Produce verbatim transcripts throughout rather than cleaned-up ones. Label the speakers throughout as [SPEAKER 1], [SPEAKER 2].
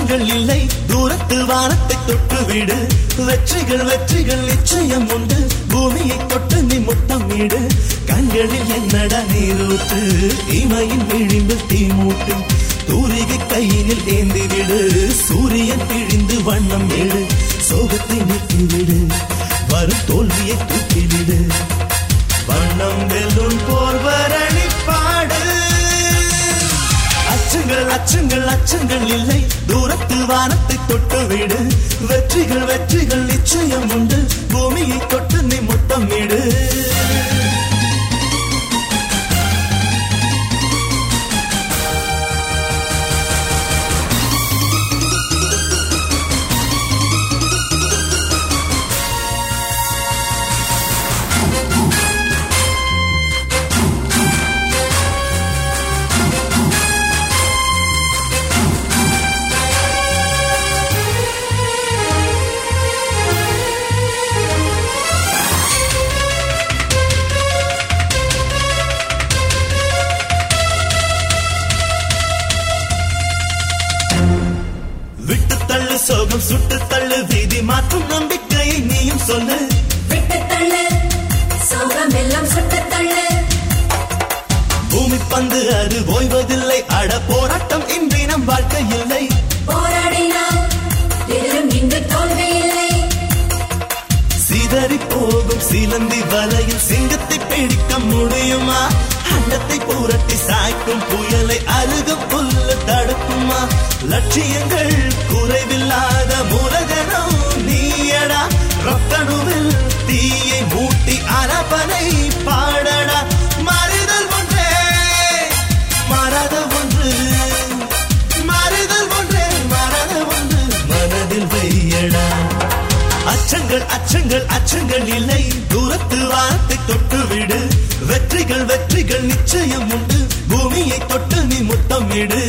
[SPEAKER 1] அச்சங்கள் இல்லை தூரத்தில் வானத்தை தொட்டு விடு வெற்றிகள் வெற்றிகள் நிச்சயம் உண்டு பூமியை தொட்டு நீ முத்தமிடு கண்களில் என்னடா நீரூற்று இமையின் விழிம்பில் தீ மூட்டு தூரிகை கையினில் ஏந்தி விடு சூரியன் பிழிந்து வண்ணம் ஏடு சோகத்தை நீக்கிவிடு வரும் தோல்வியை தூக்கிவிடு வண்ணம் வெல்லும் போர்வரணி பாடு அச்சங்கள் அச்சங்கள் அச்சங்கள் இல்லை தூரத்தில் வானத்தை தொட்டு விடு வெற்றிகள் வெற்றிகள் நிச்சயம் உண்டு பூமியை தொட்டு நீ முத்தமிடு சோகம் சுட்டு தள்ளு வீதி மாற்றும் நம்பிக்கையை நீயும் சொல்லு
[SPEAKER 2] விட்டு தள்ளு சோகம் எல்லாம் சுட்டு தள்ளு
[SPEAKER 1] பூமி பந்து அது ஓய்வதில்லை அட போராட்டம் இன்றி நம் வாழ்க்கை இல்லை
[SPEAKER 2] போராடினால் எதிலும் இன்று தோல்வி இல்லை
[SPEAKER 1] சிதறி போகும் சிலந்தி வலையில் சிங்கத்தை பிடிக்க முடியுமா அண்டத்தை புரட்டி சாய்க்கும் புயலை அருகும் புல்லு தடுக்குமா லட்சியங்கள் குறைவில்லாத மூலதனம் நீயடா ரொக்கணுவில் தீயை மூட்டி அரபனை பாடடா மாறுதல் ஒன்றே மாறாத ஒன்று மாறுதல் ஒன்றே மாறாத ஒன்று மனதில் வையடா அச்சங்கள் அச்சங்கள் அச்சங்கள் இல்லை தூரத்தில் வானத்தை தொட்டு விடு வெற்றிகள் வெற்றிகள் நிச்சயம் உண்டு பூமியை தொட்டு நீ முத்தமிடு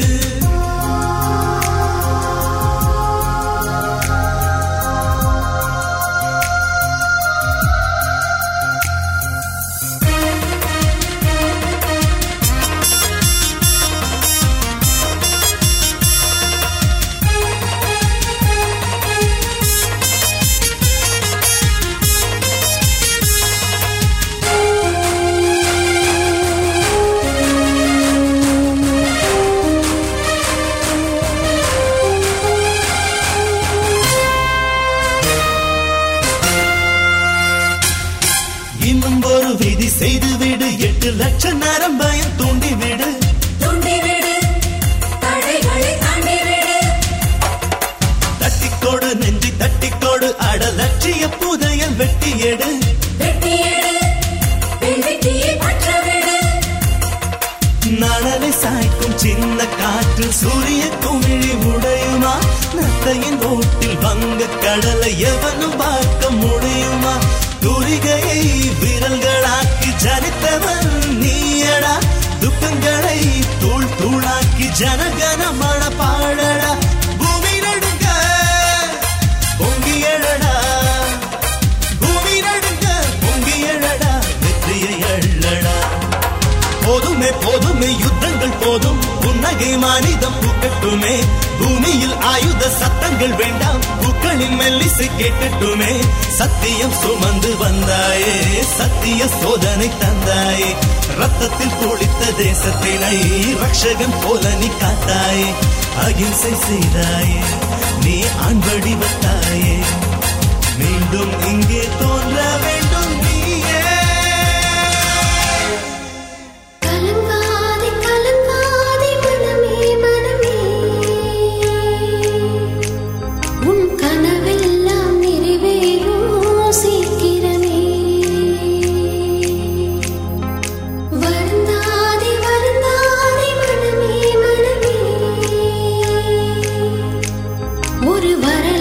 [SPEAKER 1] செய்து விடு எட்டு லட்சம் நேரம் பயம் தூண்டி விடு
[SPEAKER 2] தூண்டி விடு தடைகளை தாண்டி விடு
[SPEAKER 1] தட்டிக்கோடு நெஞ்சி தட்டிக்கோடு அட லட்சிய புதையல் வெட்டி எடு
[SPEAKER 2] வெட்டி எடு வெள்ளியை பற்ற விடு
[SPEAKER 1] நனலை சாய்க்கும் சின்ன காற்று சூரிய குமிழி உடையுமா நத்தையின் ஓட்டில் வங்க கடலை எவனும் பார்க்க முடியுமா தூரிகையை விரல்களாக்கி ஜனித்தவன் நீயடா துக்கங்களை தூள் தூளாக்கி ஜனகனமான பாடடா பூமி நடுங்க பொங்கி எழடா பூமி நடுங்க பொங்கி எழடா வெற்றியை அள்ளடா போதுமே போதுமே யுத்தங்கள் போதும் புன்னகை மானிதம் பூக்கட்டுமே பூமியில் ஆயுத சத்தங்கள் வேண்டாம் பூக்களின் மெல்லிசை கேட்கட்டுமே சத்தியம் சுமந்து வந்தாயே சத்திய சோதனை தந்தாயே ரத்தத்தில் குளித்த தேசத்தினை ரக்ஷகன் போல நீ காத்தாயே அகிம்சை செய்தாயே நீ ஆண் வடிவத்தாயே மீண்டும் இங்கே தோன்ற வேண்டும் நீயே
[SPEAKER 2] ஒரு வர